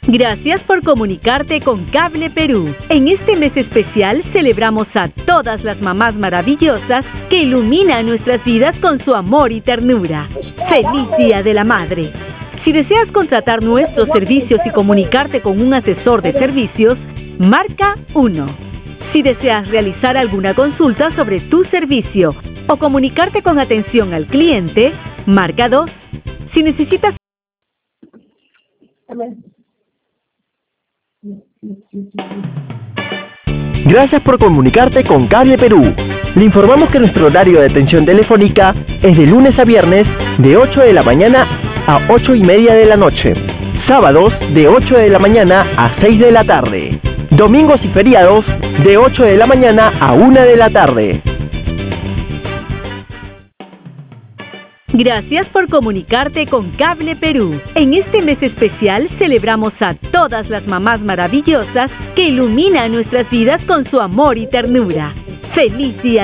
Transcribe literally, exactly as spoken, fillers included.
Gracias por comunicarte con Cable Perú. En este mes especial celebramos a todas las mamás maravillosas que iluminan nuestras vidas con su amor y ternura. ¡Feliz Día de la Madre! Si deseas contratar nuestros servicios y comunicarte con un asesor de servicios, marca uno. Si deseas realizar alguna consulta sobre tu servicio o comunicarte con atención al cliente, marca dos. Si necesitas... Gracias por comunicarte con Cable Perú. Le informamos que nuestro horario de atención telefónica es de lunes a viernes de ocho de la mañana a ocho y media de la noche. Sábados de ocho de la mañana a seis de la tarde. Domingos y feriados de ocho de la mañana a una de la tarde. Gracias por comunicarte con Cable Perú. En este mes especial celebramos a todas las mamás maravillosas que iluminan nuestras vidas con su amor y ternura. ¡Feliz Día!